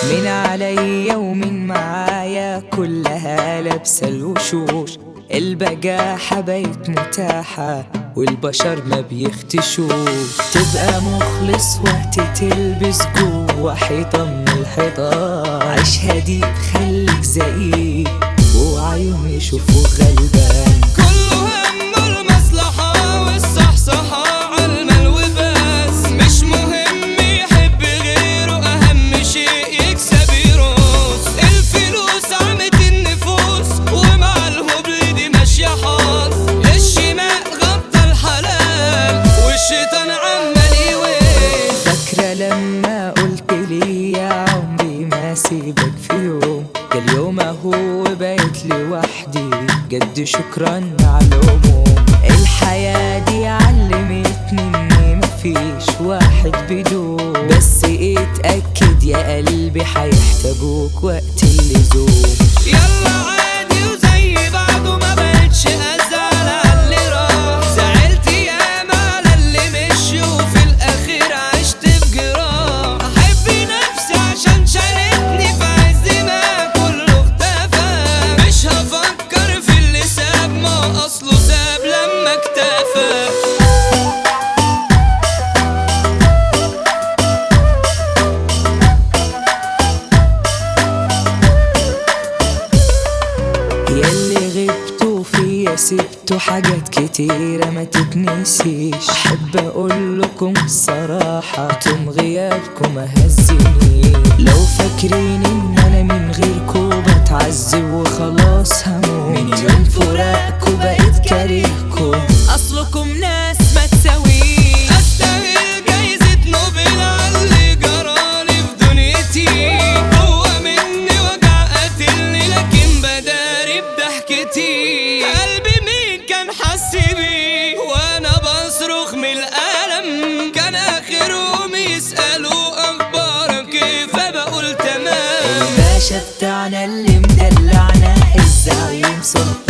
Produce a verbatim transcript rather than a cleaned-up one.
من عليا ومن معايا كلها لابسة الوشوش. البجاحة بقت متاحة والبشر ما بيختشوش. تبقى مخلص وقت تلبس جوا حيطة من الحيطان. عيش هادي خليك زقيق وعيون يشوفوا غلبان. كله همه المصلحة والصحصحة عالمال وبس. مش مهم يحب غيره، أهم شيء يكسب يروس. الفلوس عمت النفوس ومع الهبل دي ماشية حظ. الشمال غطى الحلال والشيطان عمال يويل. فاكرة لما قلت لي يا عمري ما سيبك في يوم؟ ده اليوم اهو بقيت لوحدي جد شكرا على العموم. الحياة دي علمتني اني مفيش واحد بدون. بس اتأكد يا قلبي هيحتاجوك وقت اللزوم. يلا عادي وزي بعضه، ما بقتش ازعل على اللي راح. زعلت ياما على اللي مشي وفي الاخير عشت بجراح. احب نفسي عشان شالتني في عز ما كله اختفى. مش هفكر في اللي ساب، ما اصله ساب لما اكتفى. ياللي غبتوا فيا سبتوا حاجات كتيرة ما تتنسيش. أحب أقول لكم الصراحة انتم غيابكم مهزني. لو فاكرين إن أنا من غيركم بتعذب وخلاص هموت. من يوم فراقكم بقيت كارهكم. اصلكم ناس ما تساويش. استاهل جايزة نوبل على اللي جرالي في دنيتي. هو مني وجع قاتلني لكن بداري بضحكتي. قلبي مين كان حس بيه وانا بصرخ من الألم؟ كان اخرهم يسألوا اخبارك ايه فبقول تمام. الباشا بتاعنا اللي مدلعنا الزعيم سلطان.